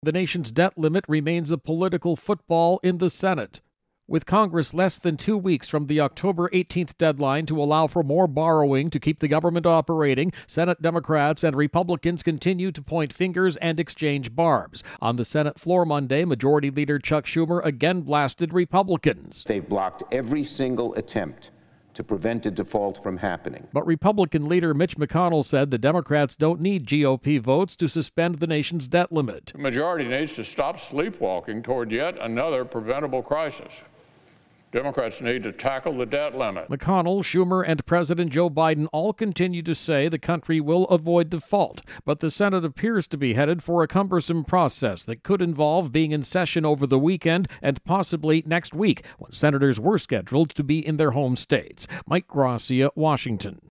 The nation's debt limit remains a political football in the Senate. With Congress less than 2 weeks from the October 18th deadline to allow for more borrowing to keep the government operating, Senate Democrats and Republicans continue to point fingers and exchange barbs. On the Senate floor Monday, Majority Leader Chuck Schumer again blasted Republicans. They've blocked every single attempt to prevent a default from happening. But Republican leader Mitch McConnell said the Democrats don't need GOP votes to suspend the nation's debt limit. The majority needs to stop sleepwalking toward yet another preventable crisis. Democrats need to tackle the debt limit. McConnell, Schumer, and President Joe Biden all continue to say the country will avoid default, but the Senate appears to be headed for a cumbersome process that could involve being in session over the weekend and possibly next week, when senators were scheduled to be in their home states. Mike Gracia, Washington.